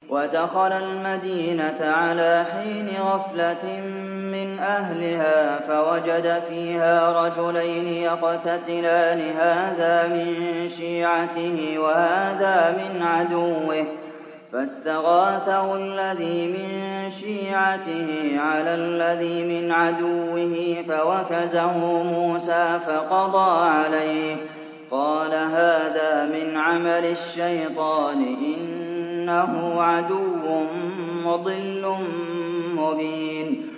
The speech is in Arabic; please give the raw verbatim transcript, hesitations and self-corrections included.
وَدَخَلَ الْمَدِينَةَ عَلَىٰ حِينِ غَفْلَةٍ مِّنْ أَهْلِهَا فَوَجَدَ فِيهَا رَجُلَيْنِ يَقْتَتِلَانِ هَٰذَا مِن شِيعَتِهِ وَهَٰذَا مِنْ عَدُوِّهِ ۖ فَاسْتَغَاثَهُ الَّذِي مِن شِيعَتِهِ عَلَى الَّذِي مِنْ عَدُوِّهِ فَوَكَزَهُ مُوسَىٰ فَقَضَىٰ عَلَيْهِ ۖ قَالَ هَٰذَا مِنْ عَمَلِ الشَّيْطَانِ ۖ إِنَّهُ عَدُوٌّ مُّضِلٌّ مُّبِينٌ